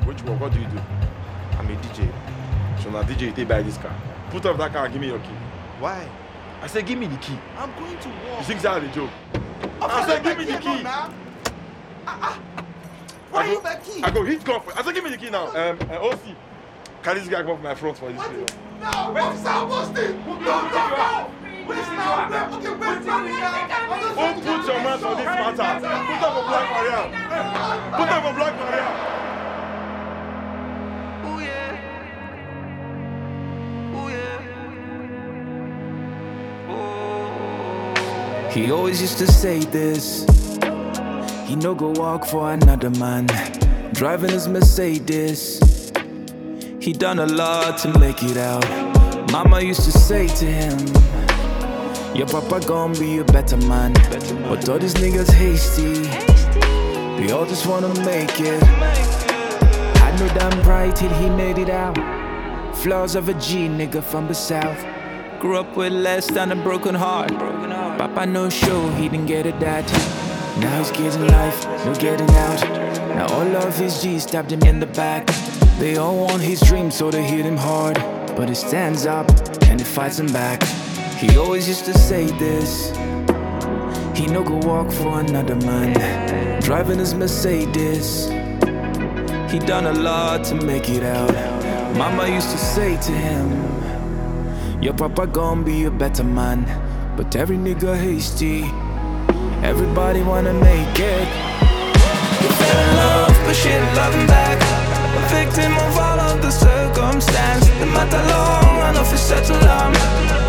Which one? What do you do? I'm a DJ. So now DJ, you take buy this car. Put up that car and give me your key. Why? I said, give me the key. I'm going to work. You think that's a joke? I said, give me the key. Why are you my key? I go hit golf. I said, give me the key now. OC. Carry this guy off my front for this video. No, officer, what's this? No. Please now. Okay, wait. Don't put your mouth on this matter. Put up a black Maria. Put up a black Maria. He always used to say this. He no go walk for another man. Driving his Mercedes. He done a lot to make it out. Mama used to say to him, your papa gon' be a better man. But all these niggas hasty. They all just wanna make it. Had no damn pride till he made it out. Flaws of a G nigga from the south. Grew up with less than a broken heart. Papa no show, he didn't get it that. Now he's getting life, no getting out. Now all of his G's stabbed him in the back. They all want his dreams, so they hit him hard. But he stands up and he fights them back. He always used to say this. He no go walk for another man. Driving his Mercedes. He done a lot to make it out. Mama used to say to him, your papa gon' be a better man. But every nigga hasty. Everybody wanna make it. You fell in love, but she didn't love him back. A victim of all of the circumstance. No matter long enough, it's such a long.